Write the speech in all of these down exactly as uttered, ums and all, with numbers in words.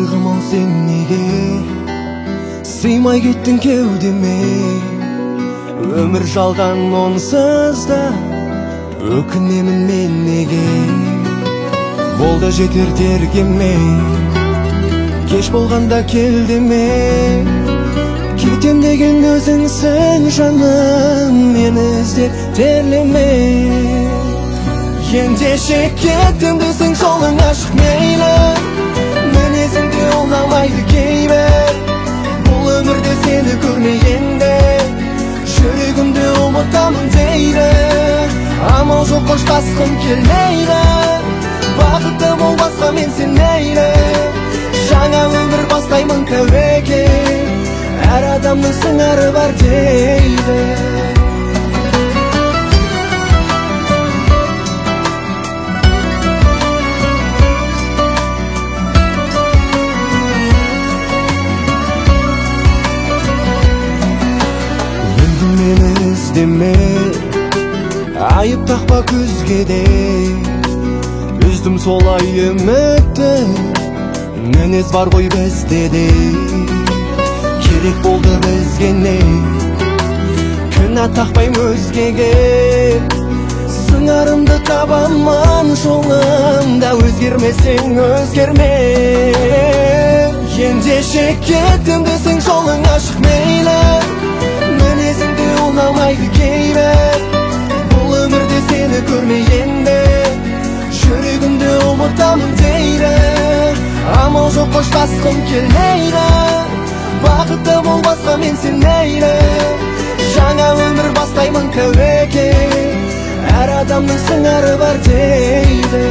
Жарығым ау сен неге сыймай кеттің кеудеме? Өмір жалған онсыз да өкінемін мен неге? Болды жетер тергеме, кеш болғанда кел деме. Кетем деген өзіңсің жаным, мені іздеп терлеме. Ендеше кеттім десең жолың ашық мейлі, мінезіңде ұнамайды кейбір. Бұл өмірде сені көрмегенде жүрегімде ұмытамын дейді. Амал жоқ қоштасқым келмейді, бақытты болмасқа мен сен мейлі. Жаңа өмір бастаймын тәуекел, әр адамның сыңары бар дейді. Енді мені іздеме, айып тақпа көзге де. Үздім солай үмітті, мінез бар ғой бізде де. Керек болды бізге не, күнә тақпайым өзгеге. Сыңарымды табамын жолымда, өзгермесең өзгерме. Ендеше кеттім десең жолың ашық мейлі, мінезіңде ұнамайды кейбір. Бұл өмірде сені көрмегенде жүрегімде ұмытамын дейді. Амал жоқ қоштасқым келмейді, бақытты болмасқа мен сен мейлі. Жаңа өмір бастаймын тәуекел, әр адамның сыңары бар дейді.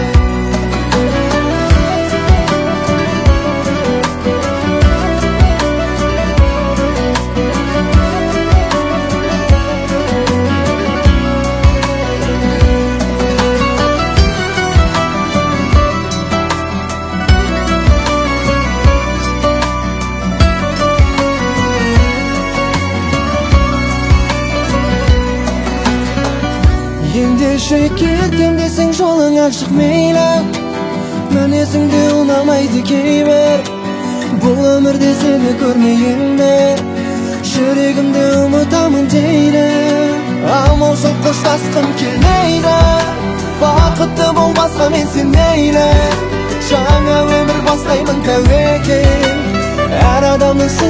Ендеше кеттім десең жолың ашық мейлі, мінезіңде ұнамайды кейбір. Бұл өмірде сені көрмегенде жүрегімде ұмытамын дейді. Амал жоқ қоштасқым келмейді, бақытты болмасқа мен сен мейлі. Жаңа өмір бастаймын тәуекел, әр адамның